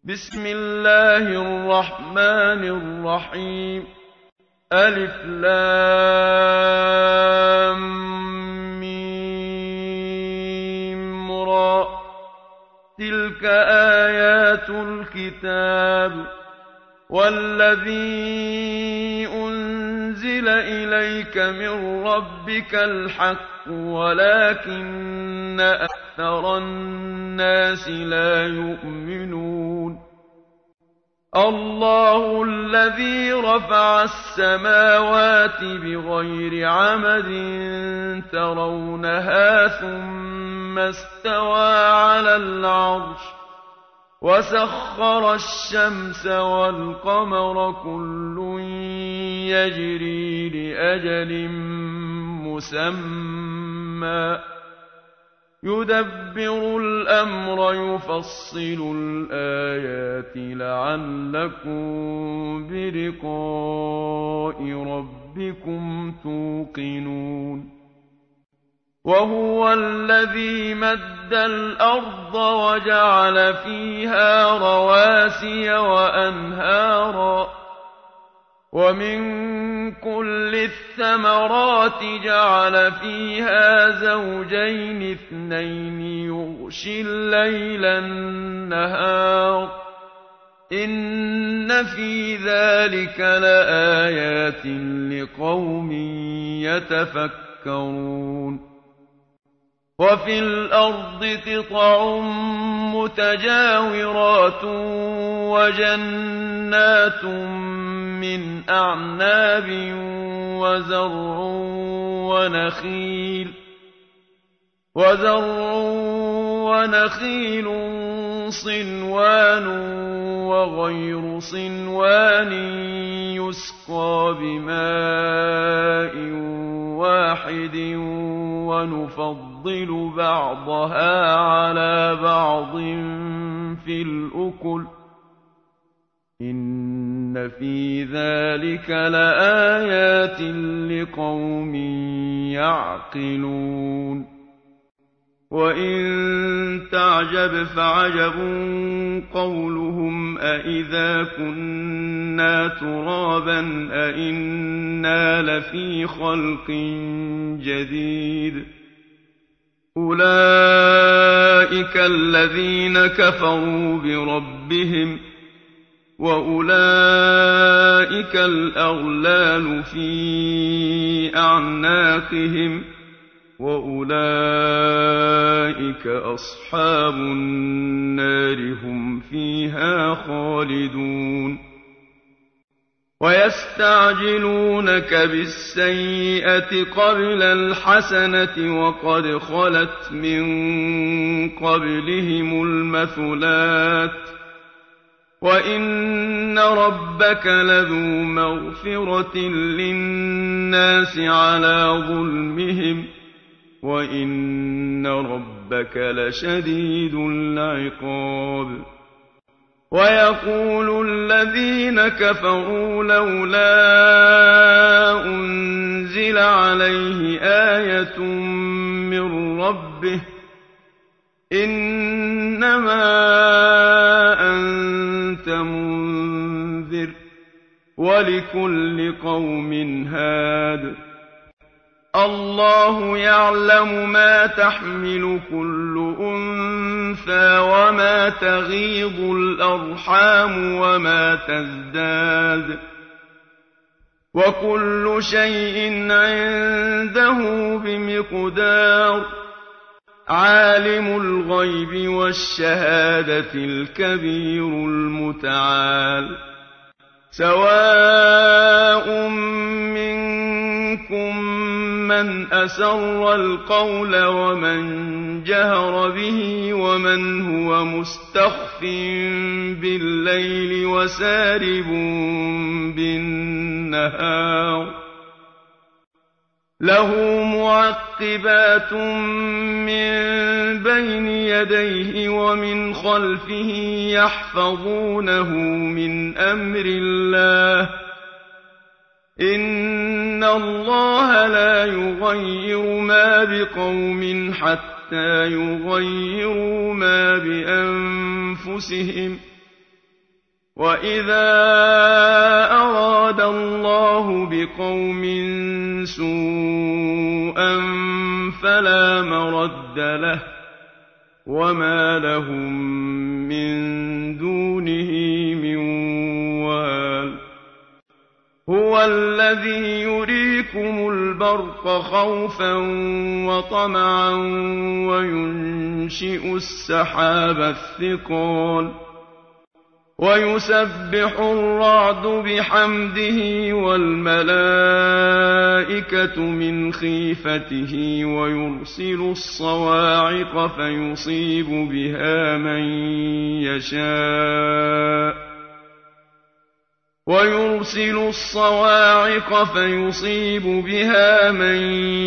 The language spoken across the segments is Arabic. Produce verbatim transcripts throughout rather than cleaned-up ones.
بسم الله الرحمن الرحيم. ألف لام ميم را. تلك آيات الكتاب والذي أنزل إليك من ربك الحق ولكن أكثر الناس لا يؤمنون. الله الذي رفع السماوات بغير عمد ترونها ثم استوى على العرش وسخر الشمس والقمر كل يجري لأجل مسمى يدبر الأمر يفصل الآيات لعلكم بلقاء ربكم توقنون. وهو الذي مد الأرض وجعل فيها رواسي وأنهارا ومن كل الثمرات جعل فيها زوجين اثنين يغشي الليل النهار إن في ذلك لآيات لقوم يتفكرون. وفي الأرض قطع متجاورات وجنات من أعناب وزرع ونخيل وزرع ونخيل صنوان وغير صنوان يسقى بماء واحد ونفضل بعضها على بعض في الأكل إن في ذلك لآيات لقوم يعقلون. وإن تعجب فعجب قولهم أإذا كنا ترابا أإنا لفي خلق جديد. أولئك الذين كفروا بربهم وأولئك الأغلال في أعناقهم وأولئك أصحاب النار هم فيها خالدون. ويستعجلونك بالسيئة قبل الحسنة وقد خلت من قبلهم المثلات وإن ربك لذو مغفرة للناس على ظلمهم وإن ربك لشديد العقاب. ويقول الذين كفروا لولا أنزل عليه آية من ربه إنما أنت منذر ولكل قوم هاد. الله يعلم ما تحمل كل أنثى وما تغيض الأرحام وما تزداد وكل شيء عنده بمقدار. عالم الغيب والشهادة الكبير المتعال. سواء منكم من أسر القول ومن جهر به ومن هو مستخف بالليل وسارب بالنهار. له معقبات من بين يديه ومن خلفه يحفظونه من أمر الله. إن الله لا يغير ما بقوم حتى يغيروا ما بأنفسهم وَإِذَا أَرَادَ اللَّهُ بِقَوْمٍ سُوءًا فَلَا مَرَدَّ لَهُ ۚ وَمَا لَهُم مِّن دُونِهِ مِن وَالٍ. هُوَ الَّذِي يُرِيكُمُ الْبَرْقَ خَوْفًا وَطَمَعًا وَيُنشِئُ السَّحَابَ الثِّقَالَ وَيُسَبِّحُ الرَّعْدُ بِحَمْدِهِ وَالْمَلَائِكَةُ مِنْ خِيفَتِهِ وَيُرْسِلُ الصَّوَاعِقَ فَيُصِيبُ بِهَا مَن يَشَاءُ وَيُرْسِلُ الصَّوَاعِقَ فَيُصِيبُ بِهَا مَن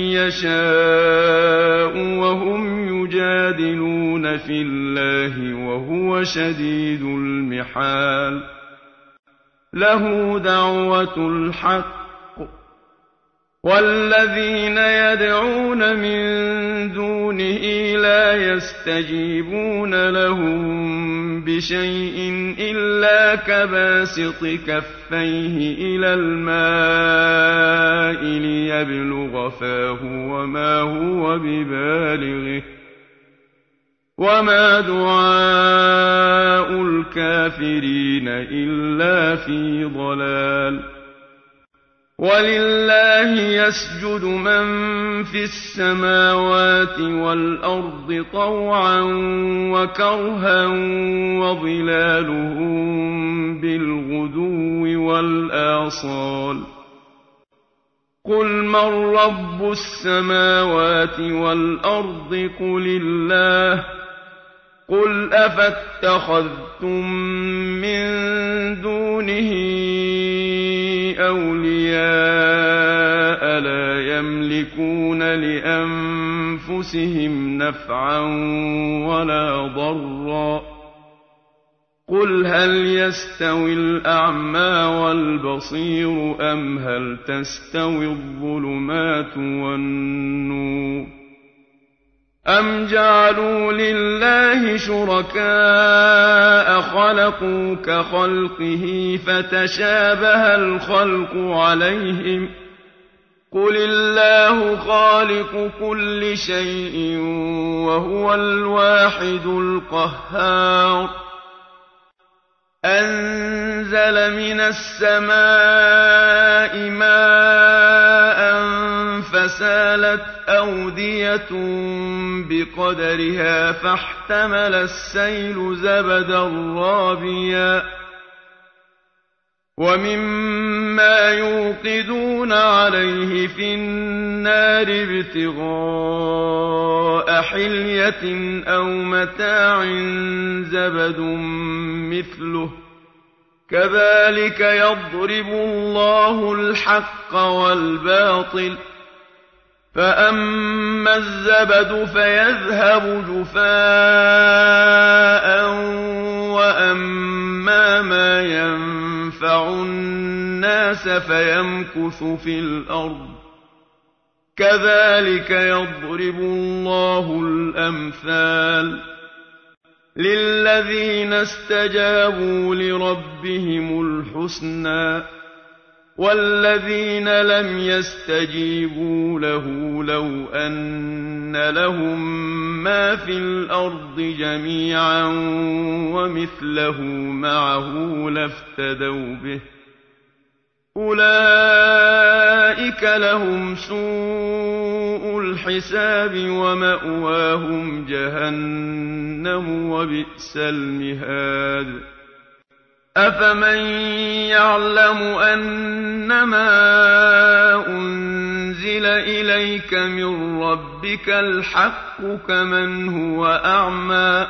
يَشَاءُ وَهُمْ يُجَادِلُونَ فِي اللَّهِ وَهُوَ شَدِيدُ الْمِحَالِ. لَهُ دَعْوَةُ الْحَقِّ ۖ وَالَّذِينَ يَدْعُونَ مِن دُونِهِ لَا يَسْتَجِيبُونَ لَهُم بِشَيْءٍ إِلَّا كَبَاسِطِ كَفَّيْهِ إِلَى الْمَاءِ لِيَبْلُغَ فَاهُ وَمَا هُوَ بِبَالِغِهِ ۚ وَمَا دُعَاءُ الْكَافِرِينَ إِلَّا فِي ضَلَالٍ. وَلِلَّهِ يَسْجُدُ مَن فِي السَّمَاوَاتِ وَالْأَرْضِ طَوْعًا وَكَرْهًا وَظِلَالُهُم بِالْغُدُوِّ وَالْآصَالِ. قُلْ مَن رَّبُّ السَّمَاوَاتِ وَالْأَرْضِ قُلِ اللَّهُ ۚ قُلْ أَفَاتَّخَذْتُم مِّن دُونِهِ أَوْلِيَاءَ لَا يَمْلِكُونَ لِأَنفُسِهِمْ نَفْعًا وَلَا ضَرًّا ۚ قُلْ هَلْ يَسْتَوِي الْأَعْمَىٰ وَالْبَصِيرُ أَمْ هَلْ تَسْتَوِي الظُّلُمَاتُ وَالنُّورُ أَمْ جَعَلُوا لِلَّهِ شُرَكَاءَ خَلَقُوا كَخَلْقِهِ فَتَشَابَهَ الْخَلْقُ عَلَيْهِمْ ۚ قُلِ اللَّهُ خَالِقُ كُلِّ شَيْءٍ وَهُوَ الْوَاحِدُ الْقَهَّارُ. أَنزَلَ مِنَ السَّمَاءِ مَاءً فَسَالَتْ أَوْدِيَةٌ بِقَدَرِهَا فَاحْتَمَلَ السَّيْلُ زَبَدًا رَّابِيًا ۚ وَمِمَّا يُوقِدُونَ عَلَيْهِ فِي النَّارِ ابْتِغَاءَ حِلْيَةٍ أَوْ مَتَاعٍ زَبَدٌ مِّثْلُهُ ۚ كَذَٰلِكَ يَضْرِبُ اللَّهُ الْحَقَّ وَالْبَاطِلَ ۚ فَأَمَّا الزَّبَدُ فَيَذْهَبُ جُفَاءً وَأَمَّا مَا يَنفَعُ النَّاسَ فَيَمْكُثُ فِي الْأَرْضِ ۚ كَذَٰلِكَ يَضْرِبُ اللَّهُ الْأَمْثَالَ لِلَّذِينَ اسْتَجَابُوا لِرَبِّهِمُ الْحُسْنَىٰ ۚ وَالَّذِينَ لَمْ يَسْتَجِيبُوا لَهُ لَوْ أَنَّ لَهُم مَّا فِي الْأَرْضِ جَمِيعًا وَمِثْلَهُ مَعَهُ لَافْتَدَوْا بِهِ ۚ أُولَٰئِكَ لَهُمْ سُوءُ الْحِسَابِ وَمَأْوَاهُمْ جَهَنَّمُ ۖ وَبِئْسَ الْمِهَادُ. أَفَمَن يَعْلَمُ أَنَّمَا أُنزِلَ إِلَيْكَ مِن رَّبِّكَ الْحَقُّ كَمَنْ هُوَ أَعْمَىٰ ۚ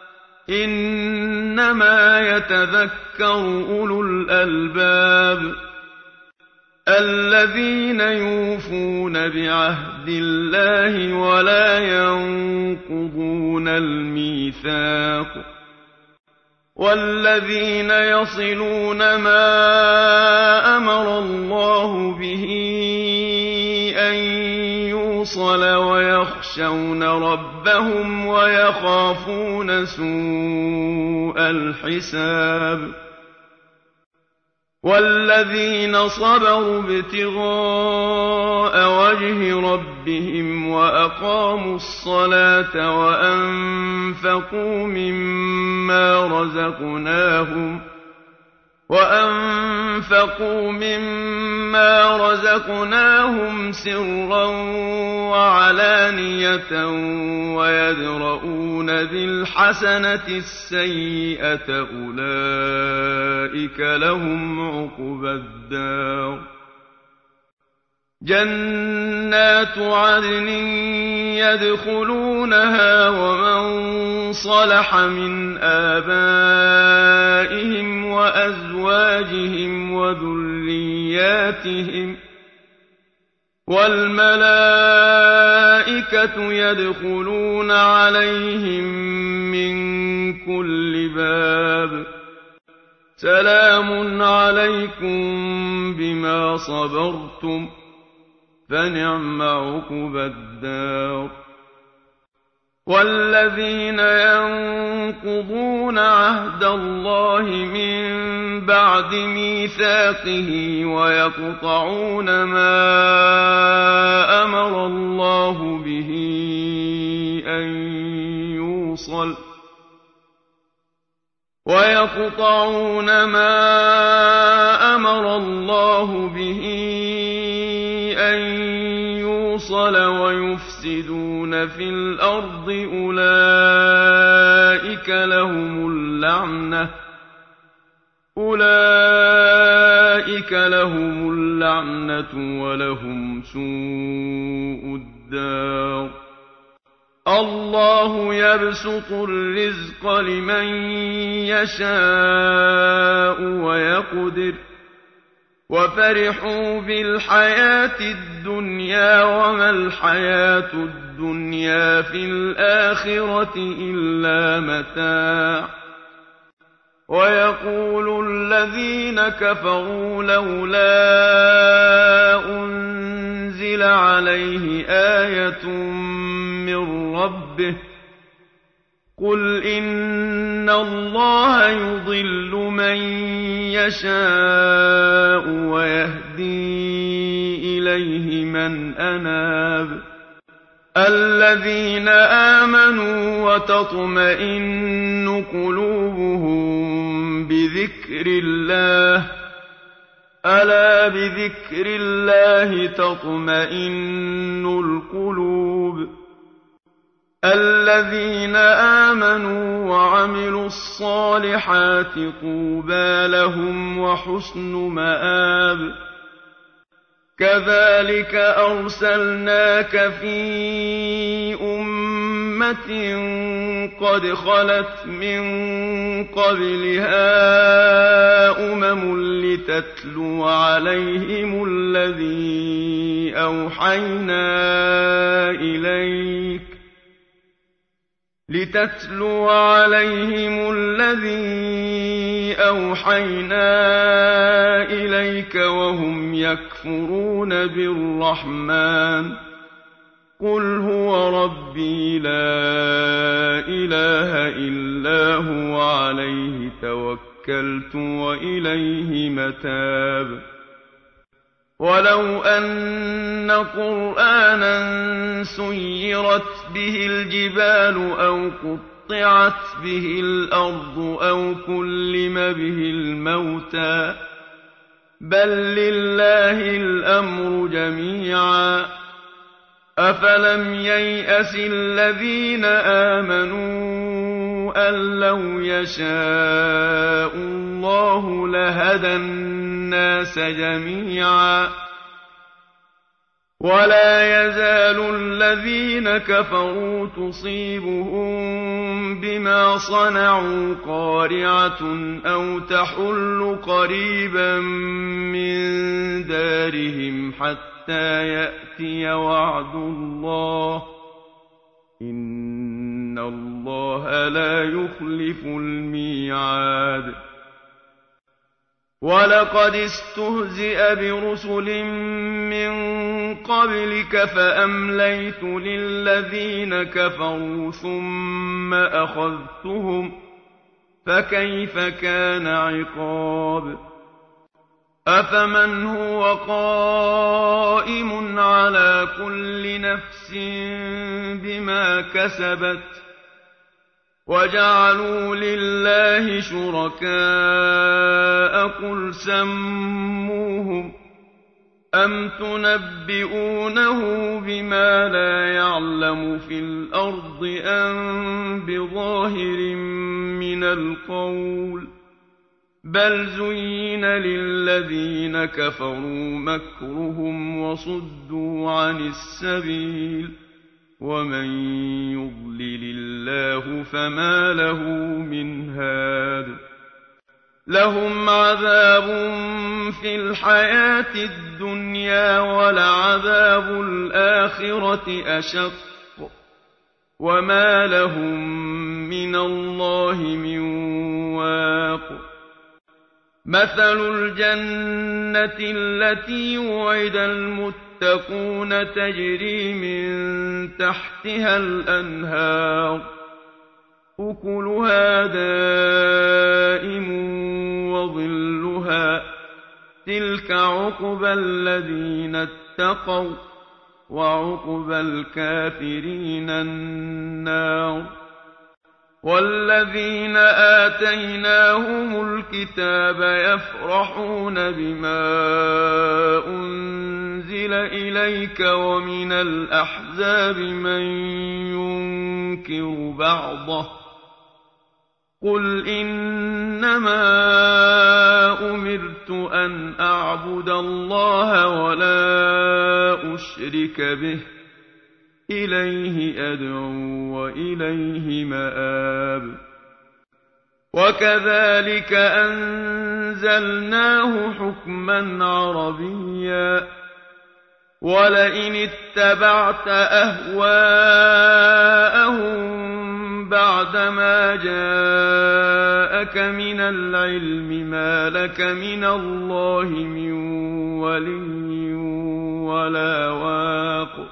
إِنَّمَا يَتَذَكَّرُ أُولُو الْأَلْبَابِ. الَّذِينَ يُوفُونَ بِعَهْدِ اللَّهِ وَلَا يَنقُضُونَ الْمِيثَاقَ، وَالَّذِينَ يَصِلُونَ مَا أَمَرَ اللَّهُ بِهِ أَن يُوصَلَ وَيَخْشَوْنَ رَبَّهُمْ وَيَخَافُونَ سُوءَ الْحِسَابِ. والذين صبروا ابتغاء وجه ربهم وأقاموا الصلاة وأنفقوا مما رزقناهم وأنفقوا مما رزقناهم سرا وعلانية ويدرؤون بالحسنة السيئة أولئك لهم عقبى الدار جنات عدن يدخلونها ومن صلح من آبائهم وأزواجهم وذرياتهم والملائكة يدخلون عليهم من كل باب سلام عليكم بما صبرتم فنعم عقبى الدار والذين ينقضون عهد الله من بعد ميثاقه ويقطعون ما أمر الله به أن يوصل ويقطعون ما أمر الله به أن يوصل ويفسدون في الأرض أولئك لهم اللعنة أولئك لهم اللعنة ولهم سوء الدار الله يبسط الرزق لمن يشاء ويقدر وفرحوا بالحياة الدنيا وما الحياة الدنيا في الآخرة إلا متاع ويقول الذين كفروا لولا أنزل عليه آية من ربه قل إن الله يضل من يشاء ويهدي إليه من أناب الذين آمنوا وتطمئن قلوبهم بذكر الله ألا بذكر الله تطمئن القلوب الذين آمنوا وعملوا الصالحات طوبى لهم وحسن مآب كذلك أرسلناك في أمة قد خلت من قبلها أمم لتتلو عليهم الذي أوحينا إليك لتتلو عليهم الذي أوحينا إليك وهم يكفرون بالرحمن قل هو ربي لا إله إلا هو عليه توكلت وإليه متاب ولو أن قرآنا سيرت به الجبال أو قطعت به الأرض أو كلم به الموتى بل لله الأمر جميعا أفلم ييأس الذين آمنوا أن لو يشاء الله لهدى الناس جميعا ولا يزال الذين كفروا تصيبهم بما صنعوا قارعة أو تحل قريبا من دارهم حتى يأتي وعد الله إن الله لا يخلف الميعاد ولقد استهزئ برسل من قبلك فأمليت للذين كفروا ثم أخذتهم فكيف كان عقاب أفمن هو قائم على كل نفس بما كسبت وجعلوا لله شركاء قل سموهم أم تنبئونه بما لا يعلم في الأرض أم بظاهر من القول بل زين للذين كفروا مكرهم وصدوا عن السبيل ومن يضلل الله فما له من هاد لهم عذاب في الحياة الدنيا ولعذاب الآخرة أشق وما لهم من الله من واق مثل الجنة التي وعد المتقون تجري من تحتها الأنهار أكلها دائم وظلها تلك عقبى الذين اتقوا وعقبى الكافرين النار والذين آتيناهم الكتاب يفرحون بما أنزل إليك ومن الأحزاب من ينكر بعضه قل إنما أمرت أن أعبد الله ولا أشرك به إليه أدعو وإليه مآب وكذلك أنزلناه حكما عربيا ولئن اتبعت أهواءهم بعدما جاءك من العلم ما لك من الله من ولي ولا واق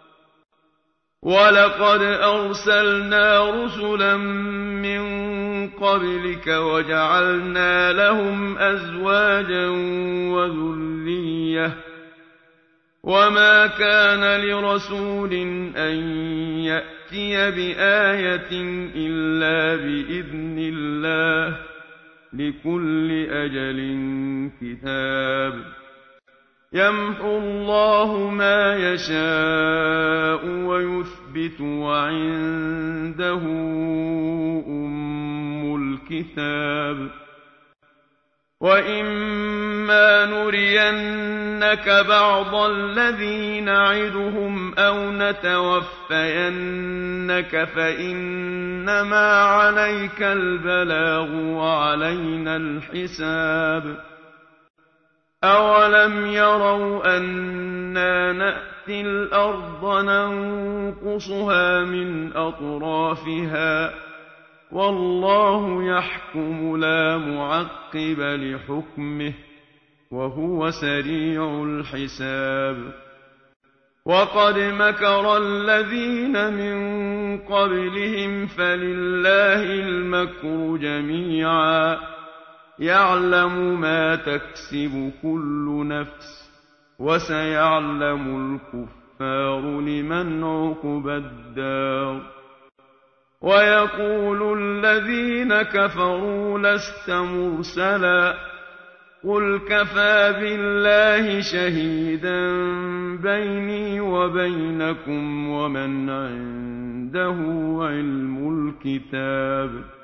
ولقد أرسلنا رسلا من قبلك وجعلنا لهم أزواجا وذرية وما كان لرسول أن يأتي بآية إلا بإذن الله لكل أجل كتاب يمحو الله ما يشاء ويثبت وعنده أم الكتاب وإما نرينك بعض الذي نعدهم أو نتوفينك فإنما عليك البلاغ وعلينا الحساب أولم يروا أنا نأتي الأرض ننقصها من أطرافها والله يحكم لا معقب لحكمه وهو سريع الحساب وقد مكر الذين من قبلهم فلله المكر جميعا يعلم ما تكسب كل نفس وسيعلم الكفار لمن عقبى الدار ويقول الذين كفروا لست مرسلا قل كفى بالله شهيدا بيني وبينكم ومن عنده علم الكتاب